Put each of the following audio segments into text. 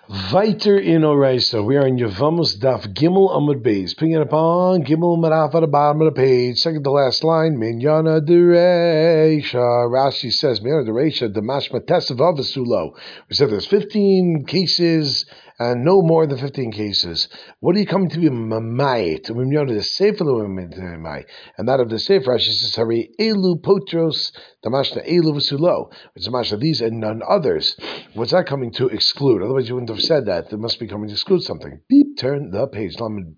Weiter in Oraisa, we are in Yevamos Daf Gimel Amud Beis. Picking it up on Gimel Maraf at the bottom of the page, second to last line. Minyana Dereisha. Rashi says Minyana Dereisha Damashma Tesav Avasulo. We said there's 15 cases and no more than 15 cases. What are you coming to be Mamayit? Minyana the Sefer Mamai, and that of the Sefer Rashi says Hari Elu Potros Damashna Elu Vasulo. It's Damashna these and none others. What's that coming to exclude? Otherwise, you wouldn't have said that. It must be coming to exclude something. Beep, turn the page. Lamed,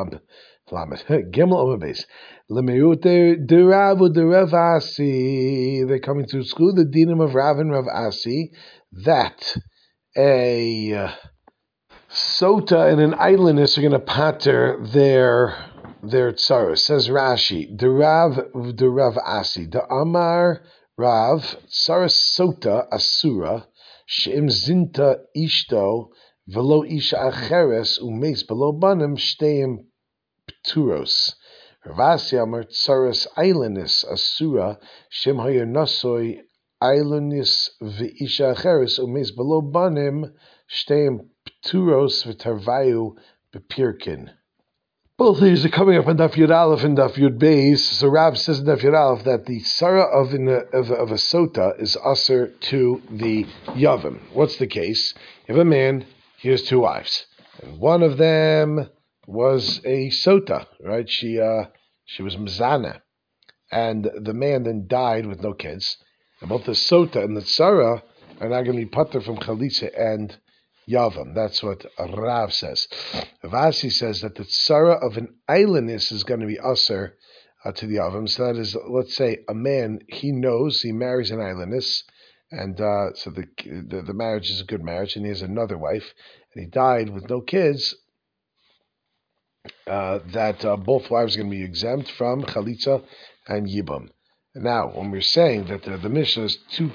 Gimel over base. Lemeute deravu derav asi. They're coming to exclude the dinim of Rav and Rav Asi that a sota and an idleness are going to pater their tsaros. Says Rashi, derav asi, the Amar Rav tsaros sota asura. She'im zinta ishto velo isha acheres umes below banim shteim pturos. Ravasi amar tsaras eilenis asura shem hayer nasoi eilenis ve'isha acheres umes below banim shteim pturos v'tarvayu bepirkin. Both of these are coming up in Daf Yud Aleph and Daf Yud Beis. So Rav says in Daf Yud Aleph that the Sarah of a Sota is usher to the Yavim. What's the case? If a man, he has two wives, and one of them was a Sota, right? She was Mzana, and the man then died with no kids. And both the Sota and the Sarah are now going to be putter from Chalitza and Yavam. That's what Rav says. Ravasi says that the tzara of an islandess is going to be usher to the Yavam. So that is, let's say, a man, he knows he marries an islandess, and so the marriage is a good marriage, and he has another wife, and he died with no kids, that both wives are going to be exempt from Chalitza and Yibam. Now, when we're saying that the Mishnah is two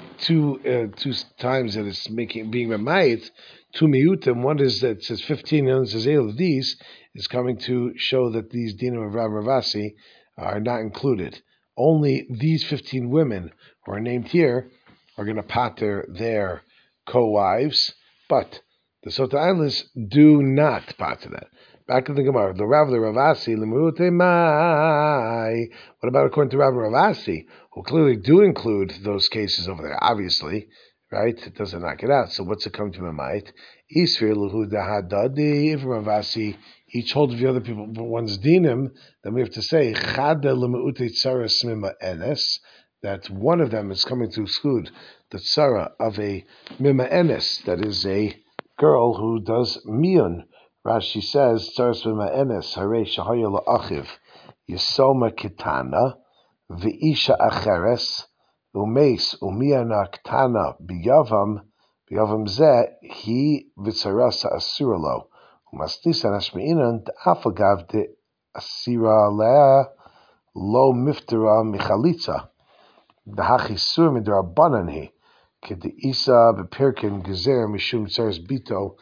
times that it's being remayit, two miyutim, one is that it says 15 and it says 8 of these, is coming to show that these dinim of Rav Ravasi are not included. Only these 15 women who are named here are going to pater their co-wives, but the Sota Islands do not pater that. Back to the Gemara, the Ravasi, Lemurute Mai. What about according to Rav Ravasi, who clearly do include those cases over there? Obviously, right? It doesn't knock it out. So what's it come to Mamait? Isfir Luhu Dahadadi. If Ravasi each holds the other people one's dinim, then we have to say Chada Lemurute Tzara Smima Enes. That one of them is coming to exclude the tzara of a Mima Enes, that is a girl who does miyun. Rashi says, "Tzaras b'ma'enes harei shahaya la'achiv yisoma kitana v'isha acheres umeis umiyana kitana biyavam zeh he v'tzarasa asura lo umastisa nashmeinan d'afagav de asira lea lo miftera michalitza d'hachisur midrabanan he k'deisa b'pirkin gezer mishum tzaras bito."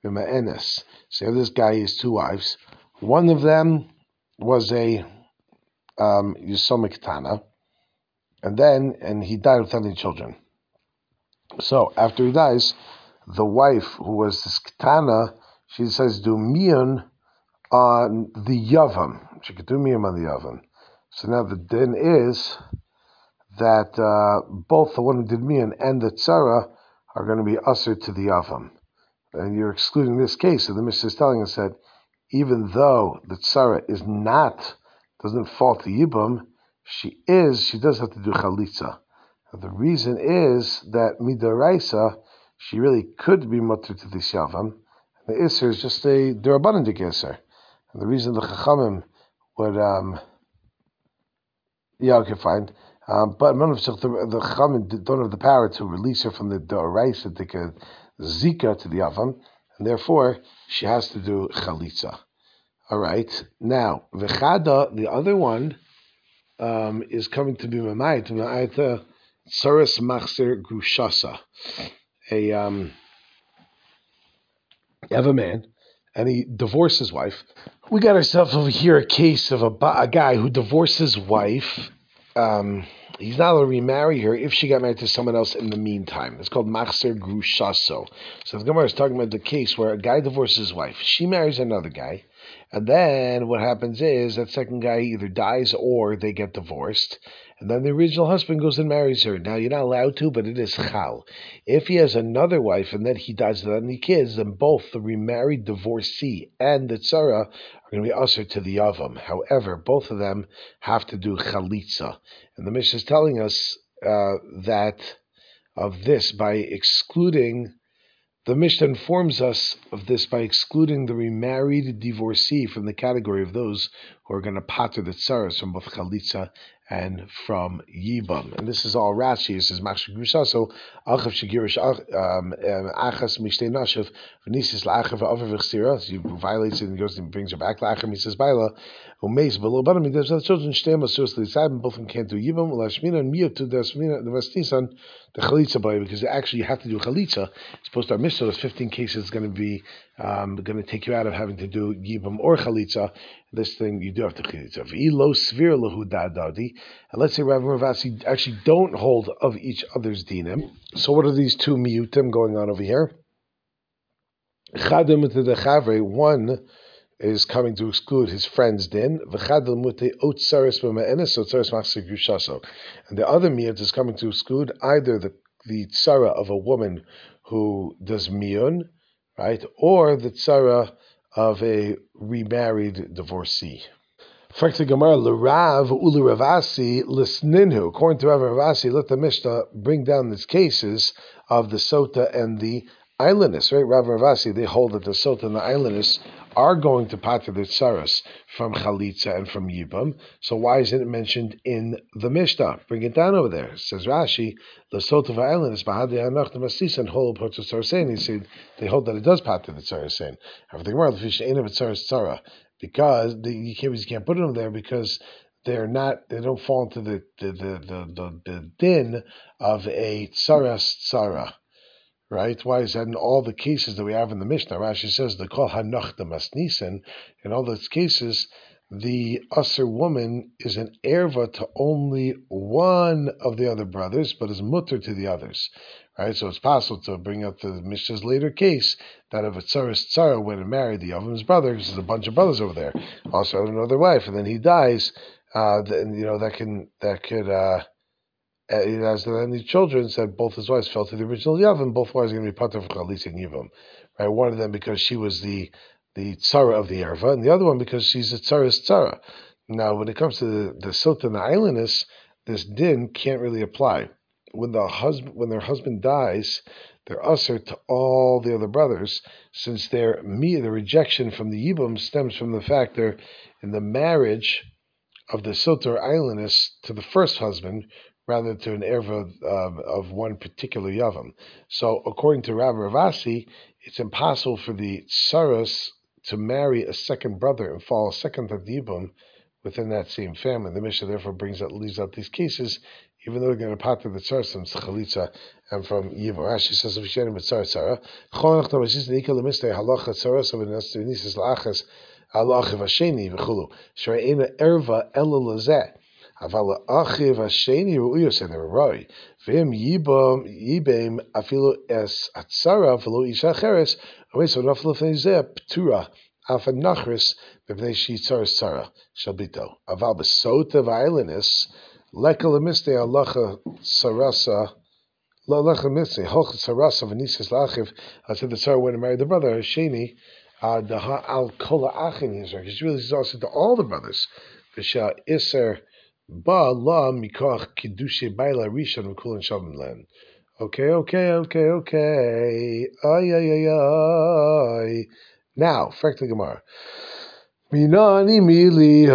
So this guy has two wives. One of them was a Yisomik Tana, and he died without any children. So after he dies, the wife who was this Ketana, she says do miyun on the Yavam. She could do miyun on the Yavam. So now the din is that both the one who did miyun and the tzara are going to be ushered to the Yavam. And you're excluding this case. So the Mishnah is telling us that even though the tzara doesn't fall to Yibam, she does have to do chalitza. And the reason is that midaraisa, she really could be mutter to the shavam. The iser is just a derabanan iser. And the reason the chachamim would, fine. But none of the chachamim don't have the power to release her from the deraisa to zika to the avam, and therefore she has to do chalitza. All right. Now v'chada, the other one, is coming to be mamayit tsaras machzer grushasa. You have a man, and he divorced his wife. We got ourselves over here a case of a guy who divorced his wife. he's not allowed to remarry her if she got married to someone else in the meantime. It's called Machzer Grushaso. So the Gemara is talking about the case where a guy divorces his wife. She marries another guy. And then what happens is that second guy either dies or they get divorced. And then the original husband goes and marries her. Now, you're not allowed to, but it is chal. If he has another wife and then he dies without any kids, then both the remarried divorcee and the tzara are going to be usher to the yavam. However, both of them have to do chalitza. And the Mishnah is telling us that of this by excluding. The Mishnah informs us of this by excluding the remarried divorcee from the category of those who are going to pater the tsaras from both chalitza and from yibam. And this is all Rashi. It says machshir grushaso achav shegirish achas mishtei nashav v'nisis la'achav v'aver v'chsira. He violates it and goes and brings her back. La'achav misas baila umeis below bottom. He does the children shtei masos l'isayim. Both of them can't do yibam. L'ashmina and miyot to the v'stisan the chalitza boy, because actually you have to do chalitza. It's supposed to our Mishnah those 15 cases is going to be going to take you out of having to do yibam or chalitza. This thing you do have to chalitza. V'ilo svir lahu da'adadi. And let's say Rav and Ravasi actually don't hold of each other's dinim. So what are these two miyutim going on over here? Chadam to the chavre, one is coming to exclude his friend's din. And the other miyut is coming to exclude either the tzara of a woman who does miyun, right, or the tzara of a remarried divorcee. According to Rav and Ravasi, let the Mishnah bring down these cases of the sota and the islanders, right? Rav and Ravasi, they hold that the sota and the islanders are going to pater the tsaras from chalitza and from yibam. So why isn't it mentioned in the Mishnah? Bring it down over there. It says Rashi, the sota of islanders bahadi anach the masis and hold upon tzarasein. He said they hold that it does pater the tzarasein. However, the Gemara the fish ain't of tsaras tzara, because you can't put them there because they don't fall into the din of a tsaras tzara. Right? Why is that in all the cases that we have in the Mishnah? Rashi says the kol hanoch the masnisen. In all those cases, the usher woman is an erva to only one of the other brothers, but is mutter to the others. Right? So it's possible to bring up the Mishnah's later case that if a tsaras tzara went and married the Yavam's brother, because there's a bunch of brothers over there, also had another wife, and then he dies, that could. As then the children said both his wives fell to the original Yavam, both wives are going to be pater for Chalitza and Yivam. Right? One of them because she was the tzara of the Erva, and the other one because she's a tzara's tzara. Now, when it comes to the Sota and the islandess, this din can't really apply. When their husband dies, they're usher to all the other brothers, since the rejection from the Yibam stems from the fact they're in the marriage of the Sota or islandess to the first husband, rather to an erva of one particular yavam. So, according to Rav Ravasi, it's impossible for the tsaras to marry a second brother and fall a second adibum within that same family. The Mishnah therefore leaves out these cases, even though they're going to pater the tsaras from chalitza and from yivam. Rashi says, "If you with tzara, chonach tamashis neika lemistei halacha tsaras of nisis la'achas halachiv hasheni v'chulu shreina erva ela lazeh." Aval achiv hasheni ru'uyo said they were right. V'im yibam afilu es atzara v'lo isha cheres. Away so naflu fnezeh ptura alfa nachris b'vnei shi tzaras tzara shalbito. Aval besota v'ailenis leka lemiste alacha sarasa. Lo lecha lemiste hoch sarasa v'nisis lachiv. I said the tzara went and married the brother hasheni. The al kola achin Yisrael. He's really exhausted to all the brothers. V'sha iser. Ba la mikoch kiddushe baila rishon v'kulan shalom len. Okay. Ay. Now, fact the Gemara. Minani mili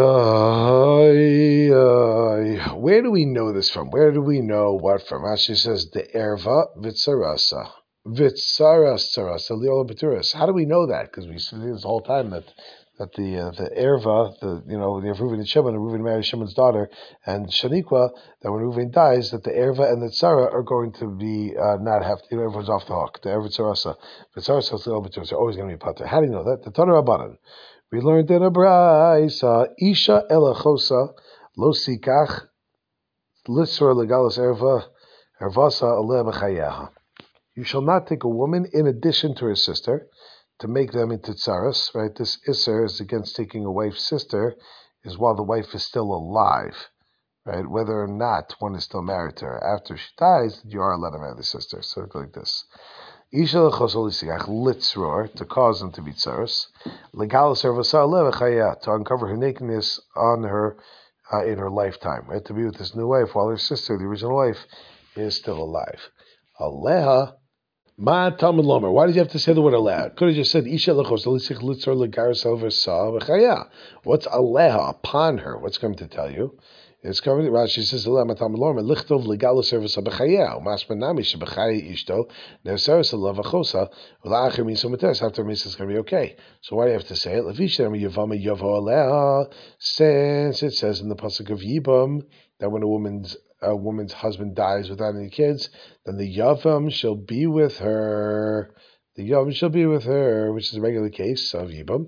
ay. Where do we know this from? Where do we know what from? Rashi says the erva v'tzarasa. V'tzaras tzarasa liola b'turas. How do we know that? Because we see this whole time that the erva, we have Reuven and Shimon, and Reuven marries Shimon's daughter, and Shaniqua, that when Reuven dies, that the erva and the tzara are going to be not have to, everyone's off the hook. The erva tzarasa, the tzarasa are always going to be pater. How do you know that? The Tanur Rabbanan. We learned in a braysa, isha elachosa lo sikach Lisur legalis ervasa aleh b'chayeha. You shall not take a woman in addition to her sister to make them into tsaras, right? This isser is against taking a wife's sister, is while the wife is still alive, right? Whether or not one is still married to her. After she dies, you are allowed to marry the sister. So like this. Isha litzror, to cause them to be tsaras, legalis ervasa aleh b'chayeha, to uncover her nakedness on her in her lifetime, right? To be with this new wife while her sister, the original wife, is still alive. Aleha. Ma Talmud Lomer. Why did you have to say the word aleha? Could have just said Isha lechos alisich litzor legar selver sa v'chaya. What's aleha upon her? What's going to tell you? It's coming. Rashi says aleha ma Talmud Lomer lichtov legal service b'chaya. U'masman nami sheb'chaya ishto ne'seres alav achosa v'la'acher min sometes. After means it's going to be okay. So why do you have to say it? Levishem yavama yavo aleha. Since it says in the pasuk of Yibam that when a woman's husband dies without any kids, then the Yavam shall be with her. The Yavam shall be with her, which is a regular case of Yibam.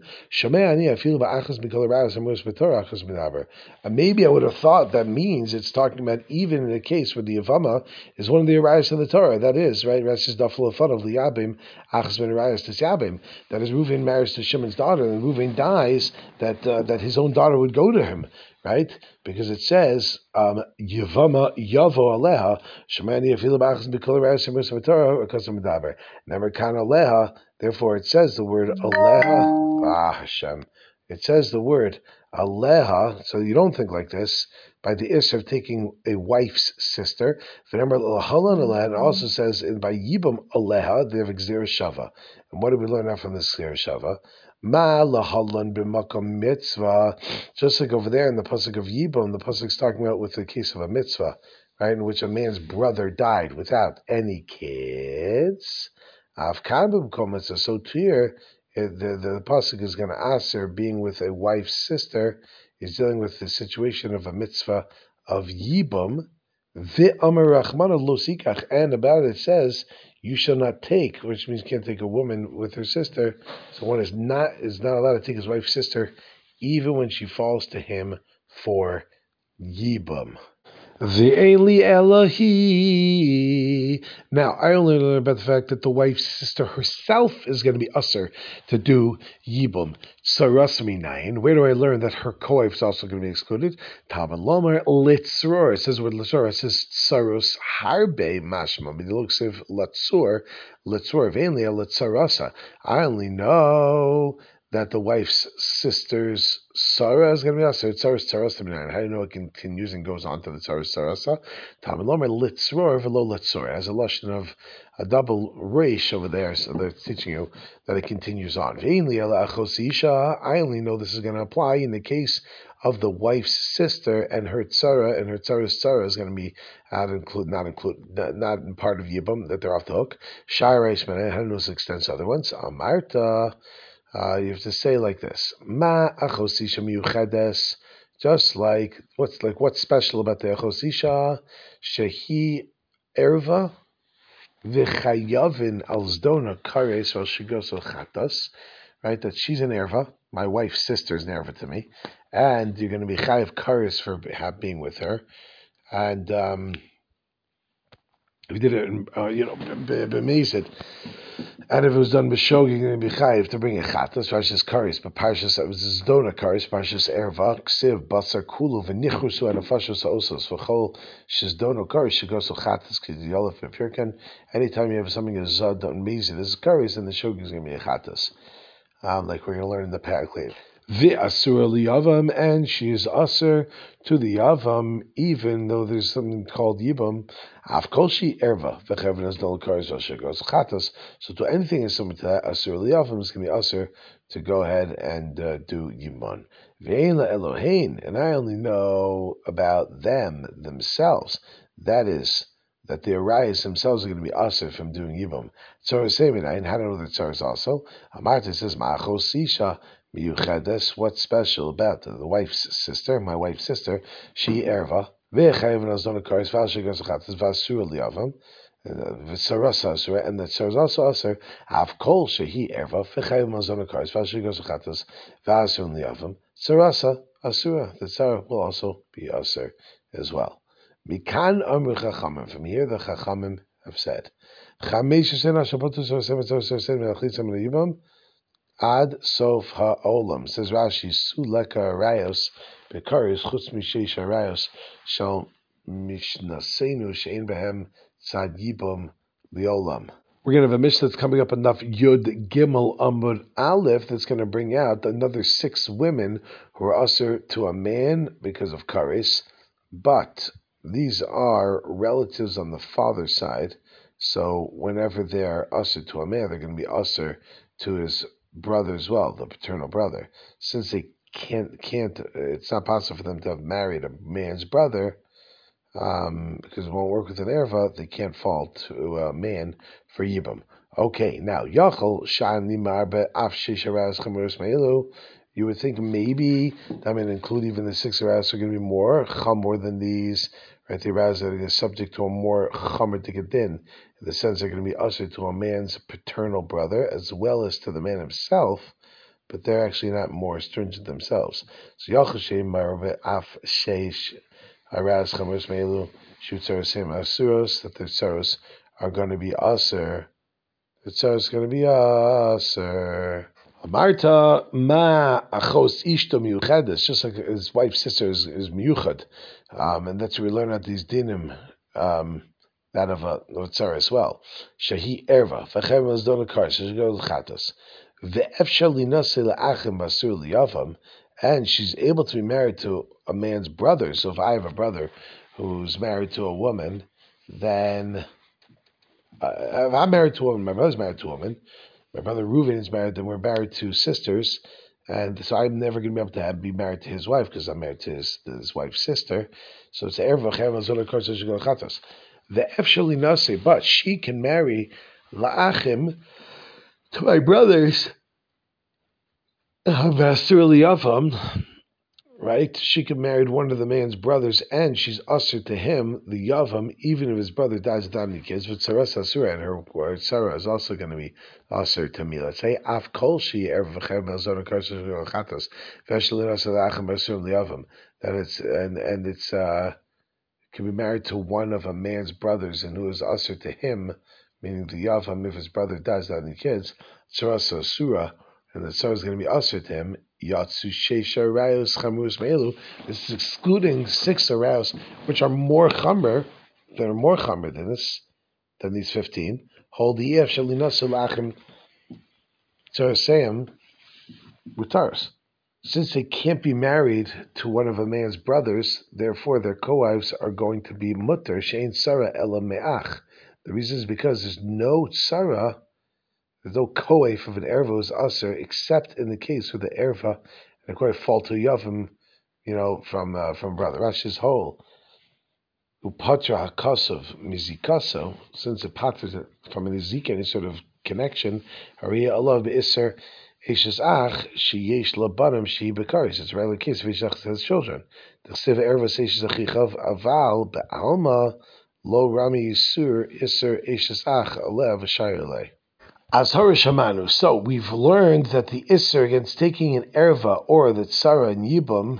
And maybe I would have thought that means it's talking about even in a case where the Yavama is one of the Arayas in the Torah. That is, right? That's just Daful of Liyabim, Achas ben Arayas to Yabim. That is, Reuven marries to Shimon's daughter, and Reuven dies, that his own daughter would go to him. Right? Because it says, Yavama Yavo Aleha, Shemani Afila Bachas Bikol Ras Torah, Kasam Daber. Never Kan Aleha, therefore it says the word Aleha. Hashem. It says the word Aleha, so you don't think like this, by the is of taking a wife's sister. Remember, it also says by Yibam Aleha, they have Xer Shava. And what do we learn out from this Xer Shava? Ma lahalan b'makom mitzvah, just like over there in the pasuk of Yibam, the pasuk is talking about with the case of a mitzvah, right, in which a man's brother died without any kids. Avkan b'makom mitzvah. So here, the pasuk is going to answer being with a wife's sister is dealing with the situation of a mitzvah of Yibam. And about it says you shall not take, which means you can't take a woman with her sister. So one is not allowed to take his wife's sister, even when she falls to him for Yibam. Ve'eli Elohi. Now, I only learned about the fact that the wife's sister herself is going to be usher to do Yibum. Sarasmi Nain. Where do I learn that her co-wife is also going to be excluded? Talmud Lomer Litzror. It says the word Litzror. It says Sarus Harbe Mashma. But it looks of Litzur. Ve'eli Litzarasa. I only know that the wife's sister's Sarah is going to be usher. It's Sarah's Sarasa. How do you know it continues and goes on to the Sarah's Sarasa? Talmud Lomer Litzror v'lo Litzor. It has a lashon of a double resh over there, so they're teaching you that it continues on. I only know this is going to apply in the case of the wife's sister and her tzara, and her tzara's tzara is going to be not part of Yibam, that they're off the hook. Shai Reish Ben, how do you extends to other ones? Amarta. You have to say like this: Ma achosisha miyuchedes. Just like what's special about the achosisha? Shehi erva v'chayavin al zdona kares al shigoso chatas. Right, that she's an erva. My wife's sister is an erva to me, and you're going to be chayav kares for being with her, and we did it, b'mezid. And if it was done b'shogig, you're going to be chayiv to bring a chatas. Parshas karis, but parshas it was zdona karis. Parshas erva ksiv basar kulu v'nichusu and afashos osos v'chol shezdona karis shegoso chatas k'yolef b'pirkan. Anytime you have something as zad on mezid as karis, then the shogig is going to be a chatas. Like we're going to learn in the Paraclete. V'asura liyavam, and she is asur to the yavam, even though there's something called yibam. Avkolshi erva v'chevin as dol karis v'shegos chatas. So to anything is similar to that, asura liyavam is going to be asur to go ahead and do yibam. Ve'ein la Elohein, and I only know about them themselves. That is, that the Arayas themselves are going to be asur from doing yibam. Tzara seminai, and how do I know that tzara is also? Amarta says ma'achos isha. What's special about the wife's sister, my wife's sister? She erva v'chayvin azon karis v'alshegas chatas v'asur liyavam v'sarasa asura, and that tzara is also asur. Avkol shehi erva v'chayvin azon karis v'alshegas chatas v'asur liyavam sarasa asura. The tzara will also be asur as well. Mikan Amr Chachamim. From here, the Chachamim have said, Ad Sof Ha'olam. Says Rashi, Su Leka Arayos, Bekaris Chutz Mishesh Arayos, Shal Mishnasenu Shein Behem Tzad Yibam Liolam. We're going to have a Mishnah that's coming up enough Yud Gimel Amud Aleph that's going to bring out another 6 women who are usher to a man because of kares, but these are relatives on the father's side. So whenever they are usher to a man, they're going to be usher to his brother as well, the paternal brother. Since they can't, it's not possible for them to have married a man's brother, because it won't work with an erva, they can't fall to a man for yibam. Okay, now yachol shan limar be'af sheish aras chamuros ma'ilu. You would think maybe that I'm going to include even the 6 aras are going to be more chamor than these, right? The aras are subject to a more chamor din, in the sense they're going to be ushered to a man's paternal brother as well as to the man himself, but they're actually not more stringent themselves. So yachol shan limar be'af sheish Araz Chamus Melu Shutzarosim Asuros, that the tsaros are going to be aser. The tsaros is going to be aser. Amarta ma achos ishto miyuchedes, just like his wife's sister is miyuched, and that's where we learn out these dinim. That of a tzara as well. Shahi erva v'chem azdon akar sheshgol chatos ve'efshal linase le'achim basur liyavam. And she's able to be married to a man's brother. So if I have a brother who's married to a woman, then if I'm married to a woman, my brother's married to a woman, my brother Reuven is married, then we're married to sisters, and so I'm never going to be able to be married to his wife because I'm married to his wife's sister. So it's the efshali nase, but she can marry la'achim to my brothers. Right? She could marry one of the man's brothers, and she's usher to him, the yavam, even if his brother dies without any kids. But Sarah Sasura, and her Sarah is also going to be usher to me. Let's say af kol she ervachem elzon karsos chatos veshelin asalachem basur liyavam. That it's and it's can be married to one of a man's brothers, and who is usher to him, meaning the yavam, if his brother dies without any kids. Sarah Sasura. And the Sarah is going to be usher to him. Yatsu Sheisha Arayos Chamurus Me'elu. This is excluding 6 arayos, which are more chamer, that are more chamer than these 15. Hold the Ef Shalinasa Lachim Tzarasayim Mutaris. Since they can't be married to one of a man's brothers, therefore their co-wives are going to be mutter Shein Sarah Ela Me'ach. The reason is because there's no Sarah. There's no koef of an erva is aser except in the case where the erva and according fall to yavim, from brother. Rashi's whole upatra hakasov mizikaso, since it paters from an izika, any sort of connection. Hariya Allah beiser eshes ach sheyesh labanim she bekaris. It's a regular case if Ishach has children. The siv erva seishes achichav aval be'alma lo rami yisur iser eshes ach alev v'shayirlei. As Harishamanu, so we've learned that the Isser against taking an erva or the Tsara and Yibam,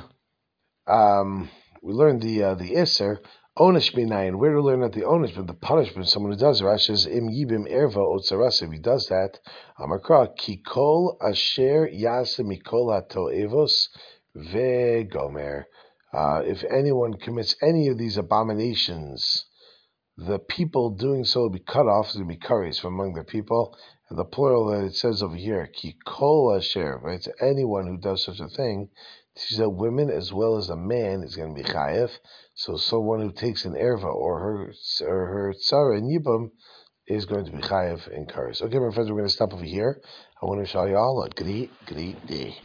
we learned the Isser, Onish Minayin. Where do we learn that the Onish, but the punishment, someone who does Rashi says, Im Yibim erva o Tsaras, if he does that, Amakra, Kikol Asher Yase Mikol HaTo'evos Ve Gomer. If anyone commits any of these abominations, the people doing so will be cut off, to be kares from among their people. And the plural that it says over here, ki kol asher, right? To anyone who does such a thing, she said women as well as a man is going to be chayev. So someone who takes an erva or her tzara and yibam is going to be chayev in kares. Okay, my friends, we're going to stop over here. I want to show you all a great day.